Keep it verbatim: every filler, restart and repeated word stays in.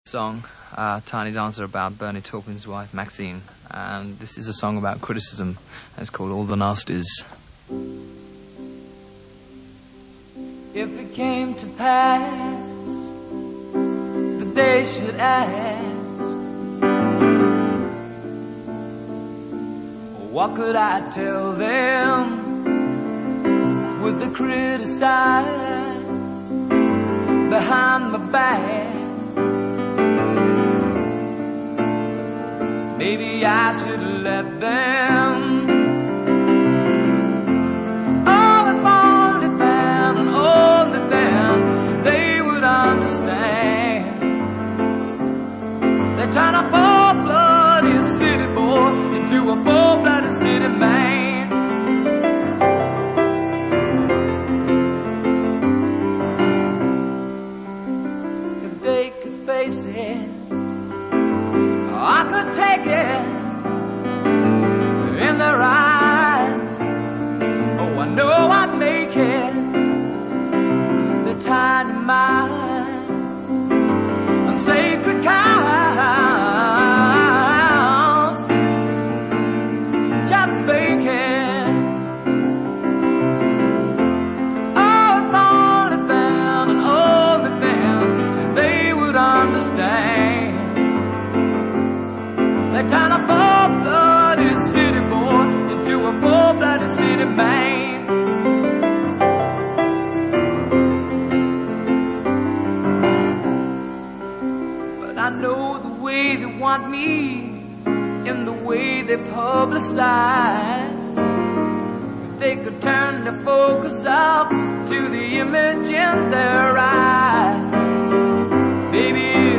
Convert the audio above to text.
Song, uh, Tiny Dancer, about Bernie Taupin's wife, Maxine. And this is a song about criticism. It's called All the Nasties. If it came to pass that they should ask, what could I tell them? Would they criticize behind my back? Maybe I should let them. Oh, if only then, and only then, they would understand. They turn a full-blooded city boy into a full-blooded city man. If they could face it, I could take it in their eyes. Oh, I know I'd make it. The tiny minds and sacred cows, just bacon. Oh, if only then, and only then, they would understand. They turn a full-blooded city boy into a full-blooded city man. But I know the way they want me and the way they publicize. If they could turn their focus up to the image in their eyes, baby,